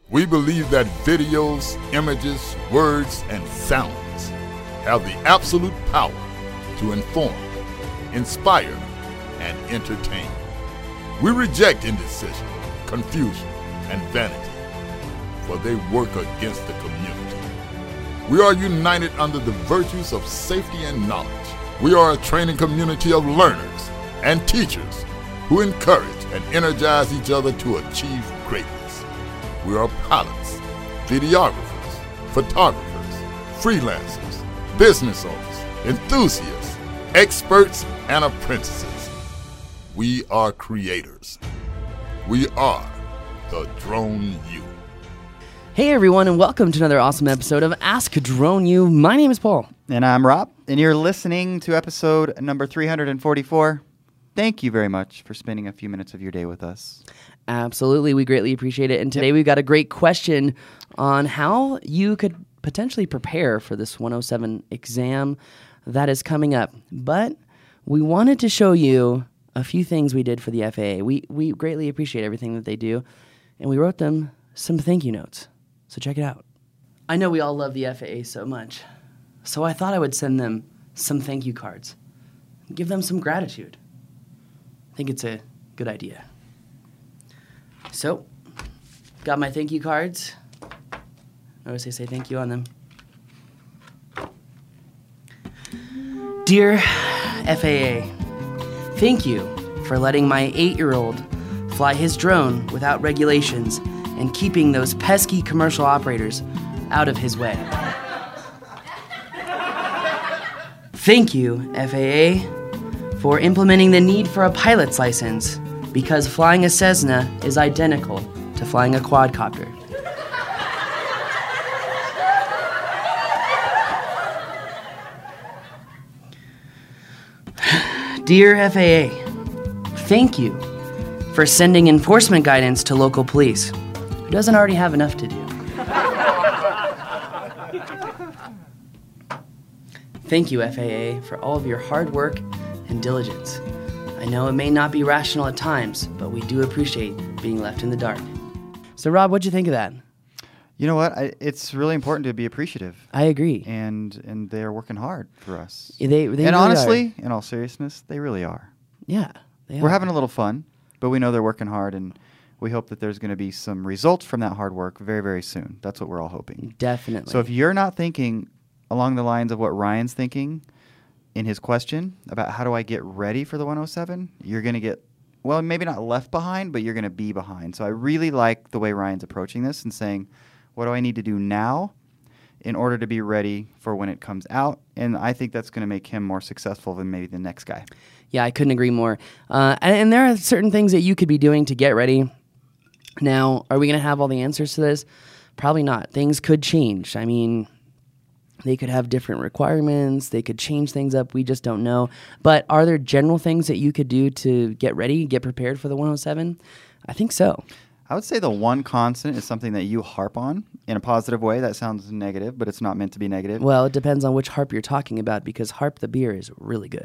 We believe that videos, images, words, and sounds have the absolute power to inform, inspire, and entertain. We reject indecision, confusion, and vanity, for they work against the community. We are united under the virtues of safety and knowledge. We are a training community of learners and teachers who encourage and energize each other to achieve greatness. We are pilots, videographers, photographers, freelancers, business owners, enthusiasts, experts, and apprentices. We are creators. We are the Drone U. Hey everyone, and welcome to another awesome episode of Ask Drone U. My name is Paul. And I'm Rob, and you're listening to episode number 344. Thank you very much for spending a few minutes of your day with us. Absolutely, we greatly appreciate it. And today we've got a great question on how you could potentially prepare for this 107 exam that is coming up. But we wanted to show you a few things we did for the FAA. We greatly appreciate everything that they do, and we wrote them some thank you notes. So check it out. I know we all love the FAA so much, so I thought I would send them some thank you cards and give them some gratitude. I think it's a good idea. So, got my thank you cards. Notice they say thank you on them. Dear FAA, thank you for letting my 8-year-old fly his drone without regulations and keeping those pesky commercial operators out of his way. Thank you, FAA, for implementing the need for a pilot's license because flying a Cessna is identical to flying a quadcopter. Dear FAA, thank you for sending enforcement guidance to local police, who doesn't already have enough to do. Thank you, FAA, for all of your hard work and diligence. I know it may not be rational at times, but we do appreciate being left in the dark. So, Rob, what'd you think of that? You know what? It's really important to be appreciative. I agree. And they're working hard for us. They and really honestly, are. in all seriousness, they really are. Yeah, they We're are. having a little fun, but we know they're working hard, and we hope that there's going to be some results from that hard work very, very soon. That's what we're all hoping. Definitely. So if you're not thinking along the lines of what Ryan's thinking in his question about how do I get ready for the 107, you're going to get, well, maybe not left behind, but you're going to be behind. So I really like the way Ryan's approaching this and saying, what do I need to do now in order to be ready for when it comes out? And I think that's going to make him more successful than maybe the next guy. Yeah, I couldn't agree more. And there are certain things that you could be doing to get ready. Now, are we going to have all the answers to this? Probably not. Things could change. I mean, they could have different requirements. They could change things up. We just don't know. But are there general things that you could do to get ready, get prepared for the 107? I think so. I would say the one constant is something that you harp on in a positive way. That sounds negative, but it's not meant to be negative. Well, it depends on which harp you're talking about, because Harp the beer is really good.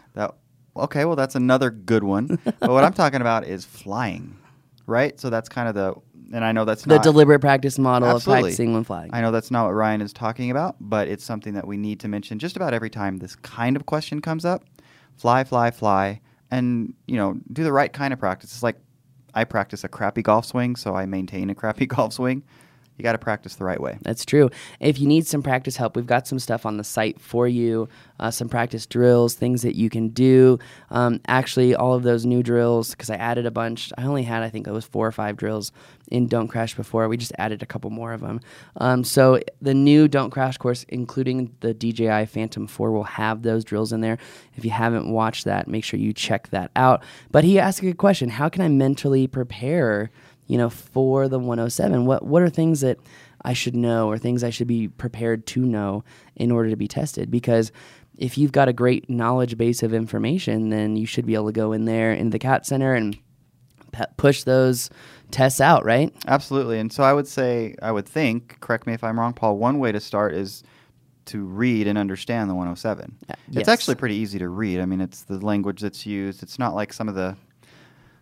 Okay, well, that's another good one. But what I'm talking about is flying, right? So that's kind of and I know that's the not deliberate practice model Absolutely. of practicing when flying. I know that's not what Ryan is talking about, but it's something that we need to mention just about every time this kind of question comes up. Fly, fly, fly, and, do the right kind of practice. It's like I practice a crappy golf swing, so I maintain a crappy golf swing. You got to practice the right way. That's true. If you need some practice help, we've got some stuff on the site for you, some practice drills, things that you can do. Actually, all of those new drills, because I added a bunch. I only had, I think it was 4 or 5 drills in Don't Crash before. We just added a couple more of them. So the new Don't Crash course, including the DJI Phantom 4, will have those drills in there. If you haven't watched that, make sure you check that out. But he asked a good question. How can I mentally prepare for the 107? What are things that I should know or things I should be prepared to know in order to be tested? Because if you've got a great knowledge base of information, then you should be able to go in there in the CAT Center and push those tests out, right? Absolutely. And so I would think, correct me if I'm wrong, Paul, one way to start is to read and understand the 107. Yes. It's actually pretty easy to read. I mean, it's the language that's used. It's not like some of the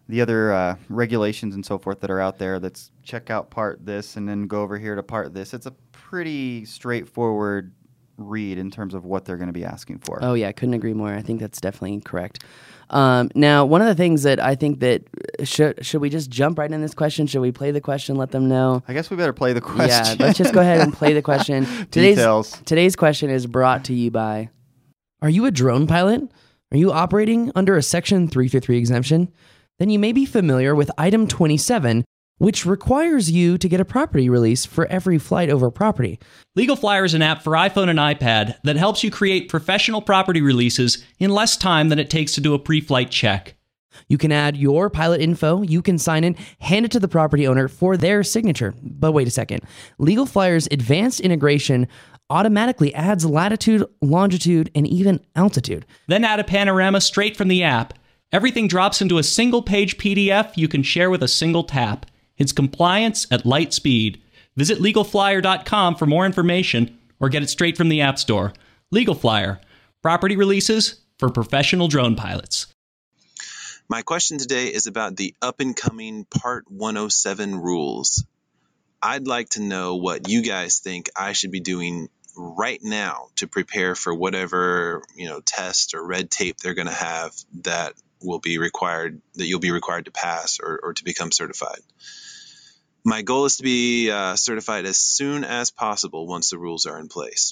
the other regulations and so forth that are out there. That's check out part this and then go over here to part this. It's a pretty straightforward read in terms of what they're going to be asking for. Oh, yeah, I couldn't agree more. I think that's definitely correct. Now, one of the things that I think that should we just jump right in this question? Should we play the question, let them know? I guess we better play the question. Yeah, let's just go ahead and play the question. Details. Today's question is brought to you by... Are you a drone pilot? Are you operating under a Section 333 exemption? Then you may be familiar with Item 27, which requires you to get a property release for every flight over property. Legal Flyer is an app for iPhone and iPad that helps you create professional property releases in less time than it takes to do a pre-flight check. You can add your pilot info, you can sign in, hand it to the property owner for their signature. But wait a second. Legal Flyer's advanced integration automatically adds latitude, longitude, and even altitude. Then add a panorama straight from the app. Everything drops into a single-page PDF you can share with a single tap. It's compliance at light speed. Visit LegalFlyer.com for more information or get it straight from the App Store. Legal Flyer. Property releases for professional drone pilots. My question today is about the up-and-coming Part 107 rules. I'd like to know what you guys think I should be doing right now to prepare for whatever, test or red tape they're going to have that will be required, that you'll be required to pass or to become certified. My goal is to be certified as soon as possible once the rules are in place.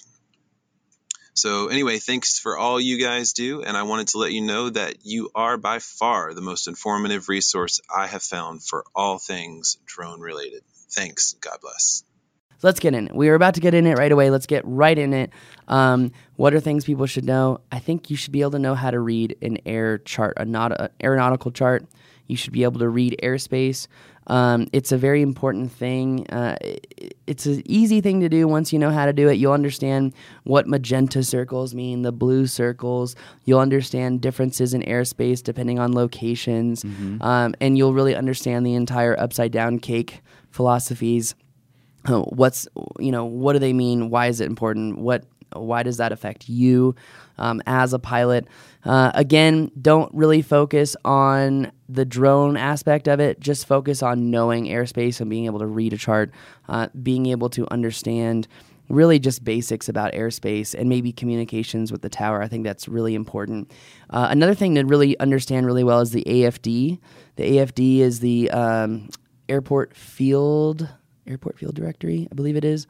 So anyway, thanks for all you guys do, and I wanted to let you know that you are by far the most informative resource I have found for all things drone related. Thanks. God bless. Let's get in it. We are about to get in it right away. Let's get right in it. What are things people should know? I think you should be able to know how to read an air chart, an aeronautical chart. You should be able to read airspace. It's a very important thing. It's an easy thing to do once you know how to do it. You'll understand what magenta circles mean, the blue circles. You'll understand differences in airspace depending on locations. And you'll really understand the entire upside-down cake philosophies. What do they mean? Why is it important? Why does that affect you as a pilot? Again, don't really focus on the drone aspect of it. Just focus on knowing airspace and being able to read a chart, being able to understand really just basics about airspace and maybe communications with the tower. I think that's really important. Another thing to really understand really well is the AFD. The AFD is the Airport Field Directory, I believe it is.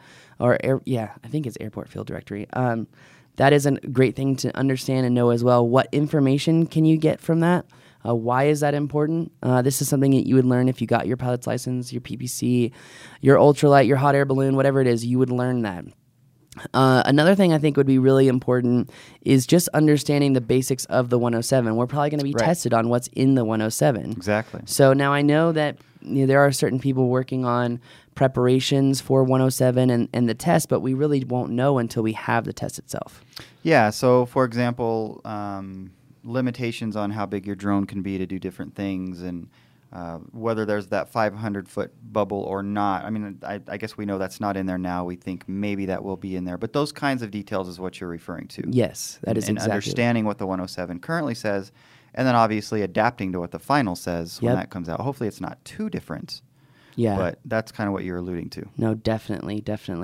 I think it's Airport Field Directory. That is a great thing to understand and know as well. What information can you get from that? Why is that important? This is something that you would learn if you got your pilot's license, your PPC, your ultralight, your hot air balloon, whatever it is, you would learn that. Another thing I think would be really important is just understanding the basics of the 107. We're probably going to be tested on what's in the 107. Exactly. So now I know that there are certain people working on preparations for 107 and the test, but we really won't know until we have the test itself. Yeah, so for example, limitations on how big your drone can be to do different things and whether there's that 500-foot bubble or not. I mean, I guess we know that's not in there now. We think maybe that will be in there. But those kinds of details is what you're referring to. Yes, that is and exactly. Understanding what the 107 currently says, and then obviously adapting to what the final says when that comes out. Hopefully it's not too different. Yeah. But that's kind of what you're alluding to. No, definitely.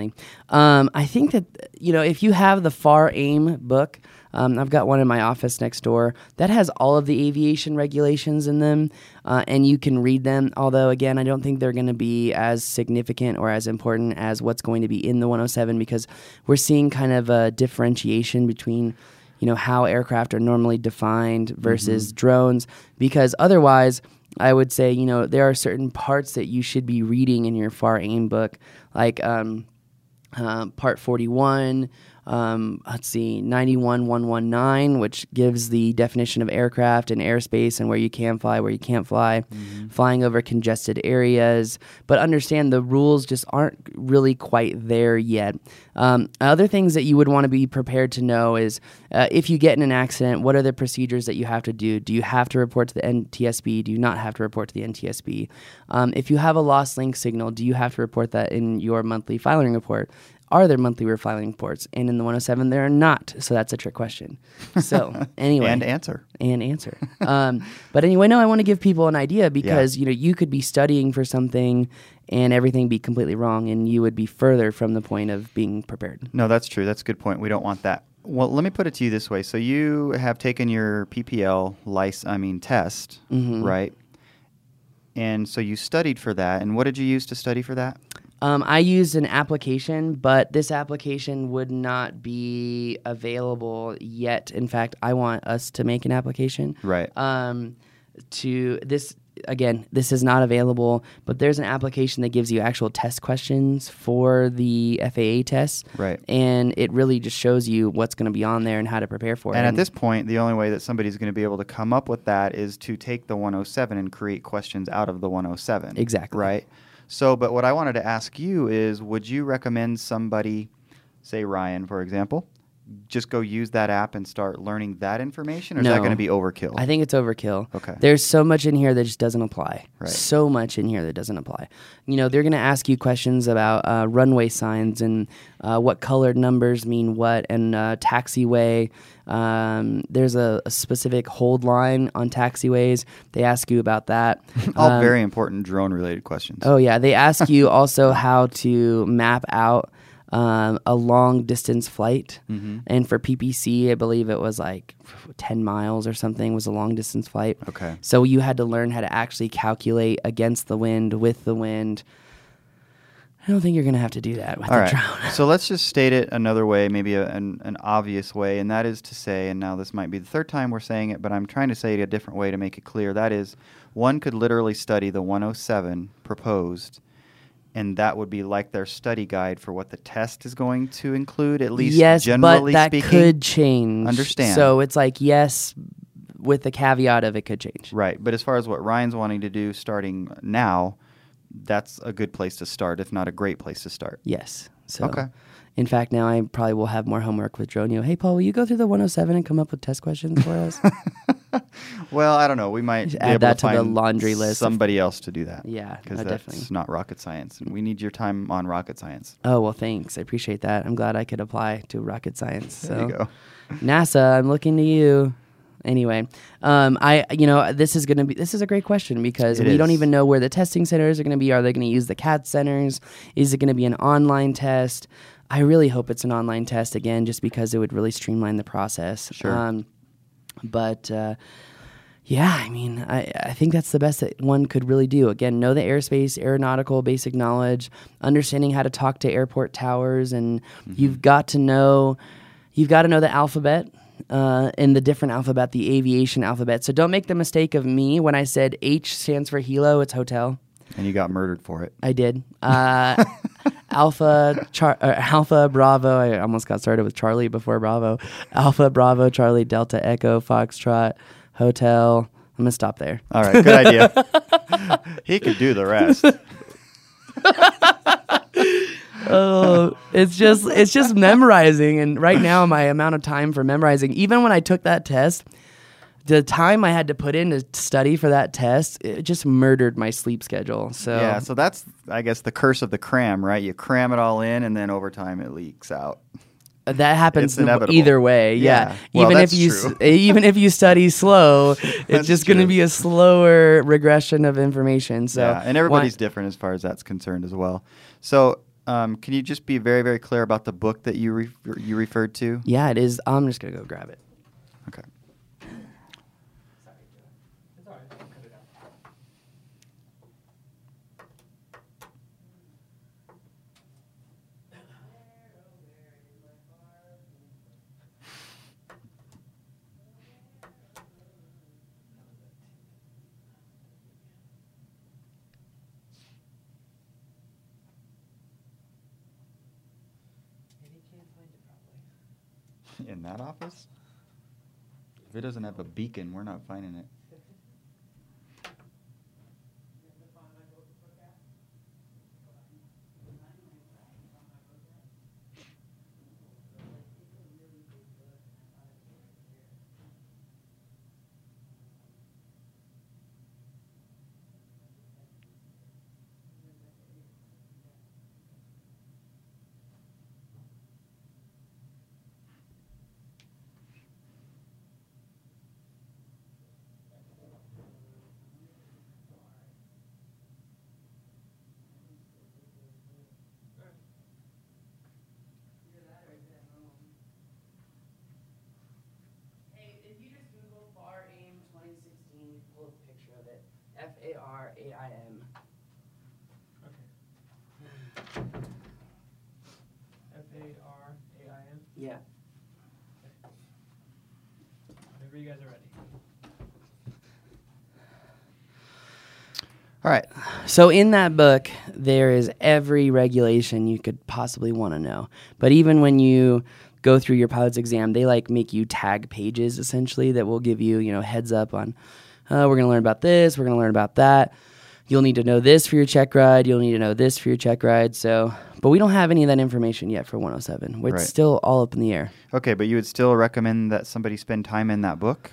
I think that, if you have the FAR AIM book, I've got one in my office next door that has all of the aviation regulations in them, and you can read them. Although, again, I don't think they're going to be as significant or as important as what's going to be in the 107 because we're seeing kind of a differentiation between, how aircraft are normally defined versus drones, because otherwise, I would say, there are certain parts that you should be reading in your FAR AIM book, like Part 41, 91119, which gives the definition of aircraft and airspace and where you can fly, where you can't fly, flying over congested areas. But understand the rules just aren't really quite there yet. Other things that you would want to be prepared to know is if you get in an accident, what are the procedures that you have to do? Do you have to report to the NTSB? Do you not have to report to the NTSB? If you have a lost link signal, do you have to report that in your monthly filing report? are there monthly refiling reports? And in the 107, there are not. So that's a trick question. So anyway. And answer. But anyway, no, I want to give people an idea because, you could be studying for something and everything be completely wrong and you would be further from the point of being prepared. No, that's true. That's a good point. We don't want that. Well, let me put it to you this way. So you have taken your PPL test, right? And so you studied for that. And what did you use to study for that? I used an application, but this application would not be available yet. In fact, I want us to make an application. Right. To this, again, this is not available, but there's an application that gives you actual test questions for the FAA tests. Right. And it really just shows you what's going to be on there and how to prepare for it. And at this point, the only way that somebody's going to be able to come up with that is to take the 107 and create questions out of the 107. Exactly. Right. So, but what I wanted to ask you is, would you recommend somebody, say Ryan, for example, just go use that app and start learning that information, or is that going to be overkill? I think it's overkill. Okay. There's so much in here that just doesn't apply. Right. So much in here that doesn't apply. They're going to ask you questions about runway signs and what colored numbers mean what, and taxiway. There's a specific hold line on taxiways. They ask you about that. All very important drone-related questions. Oh, yeah. They ask you also how to map out a long distance flight. And for PPC, I believe it was like 10 miles or something was a long distance flight. Okay. So you had to learn how to actually calculate against the wind, with the wind. I don't think you're going to have to do that with the drone. So let's just state it another way, maybe an obvious way, and that is to say, and now this might be the third time we're saying it, but I'm trying to say it a different way to make it clear. That is, one could literally study the 107 proposed, and that would be like their study guide for what the test is going to include, at least generally but that speaking. could change. Understand. So it's like, yes, with the caveat of it could change. Right. But as far as what Ryan's wanting to do starting now, that's a good place to start, if not a great place to start. Yes. So, Okay. in fact, now I probably will have more homework with Dronio. Hey, Paul, will you go through the 107 and come up with test questions for us? Well, I don't know. We might be add able that to to the find laundry list. somebody else to do that. Yeah, because that's definitely. not rocket science, and we need your time on rocket science. Oh, well, thanks. I appreciate that. I'm glad I could apply to rocket science. There you go. NASA, I'm looking to you. Anyway, this is a great question because we don't even know where the testing centers are going to be. Are they going to use the CAT centers? Is it going to be an online test? I really hope it's an online test again, just because it would really streamline the process. Sure. I think that's the best that one could really do. Again, know the airspace, aeronautical basic knowledge, understanding how to talk to airport towers, and you've got to know the alphabet. In the different alphabet, the aviation alphabet. So don't make the mistake of me when I said H stands for Hilo, it's hotel. And you got murdered for it. I did. Alpha Bravo. I almost got started with Charlie before Bravo. Alpha Bravo Charlie Delta Echo Foxtrot Hotel. I'm gonna stop there. All right, good idea. He could do the rest. Oh, it's just memorizing, and right now my amount of time for memorizing, even when I took that test, the time I had to put in to study for that test, it just murdered my sleep schedule. So yeah, so that's, I guess, the curse of the cram, right? You cram it all in, and then over time it leaks out. That happens It's inevitable. either way. Yeah. Well, even that's if you true. even if you study slow, it's That's just going to true. be a slower regression of information. So yeah, and everybody's different as far as that's concerned as well. So can you just be very, very clear about the book that you referred to? Yeah, it is. I'm just going to go grab it. Okay. In that office? If it doesn't have a beacon, we're not finding it. All right. So in that book, there is every regulation you could possibly want to know. But even when you go through your pilot's exam, they like make you tag pages essentially that will give you, heads up on, we're going to learn about this, we're going to learn about that. You'll need to know this for your check ride. You'll need to know this for your check ride. So, but we don't have any of that information yet for 107. It's Right. still all up in the air. Okay, but you would still recommend that somebody spend time in that book?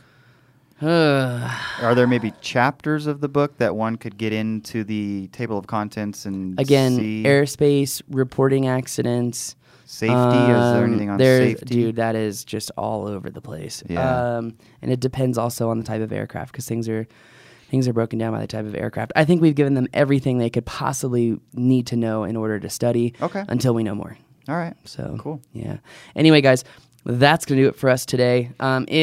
Are there maybe chapters of the book that one could get into the table of contents and Again, see airspace, reporting accidents. safety? Is there anything on safety? Dude, that is just all over the place. Yeah. And it depends also on the type of aircraft because things are broken down by the type of aircraft. I think we've given them everything they could possibly need to know in order to study until we know more. All right. So Cool. Yeah. Anyway, guys, that's going to do it for us today.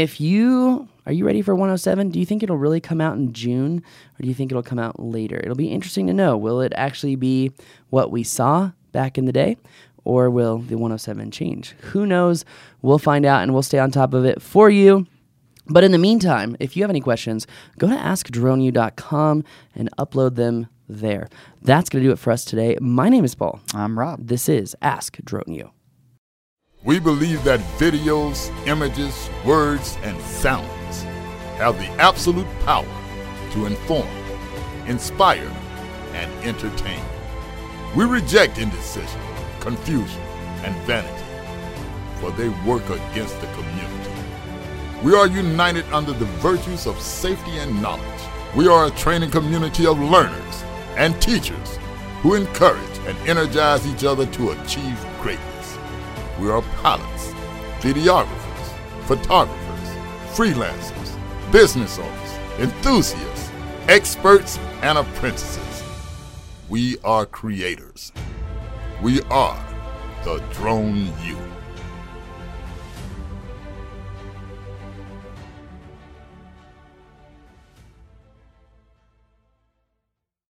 Are you ready for 107? Do you think it'll really come out in June or do you think it'll come out later? It'll be interesting to know. Will it actually be what we saw back in the day or will the 107 change? Who knows? We'll find out and we'll stay on top of it for you. But in the meantime, if you have any questions, go to AskDroneU.com and upload them there. That's going to do it for us today. My name is Paul. I'm Rob. This is Ask Drone U. We believe that videos, images, words, and sounds have the absolute power to inform, inspire, and entertain. We reject indecision, confusion, and vanity, for they work against the community. We are united under the virtues of safety and knowledge. We are a training community of learners and teachers who encourage and energize each other to achieve greatness. We are pilots, videographers, photographers, freelancers, business owners, enthusiasts, experts, and apprentices. We are creators. We are the Drone U.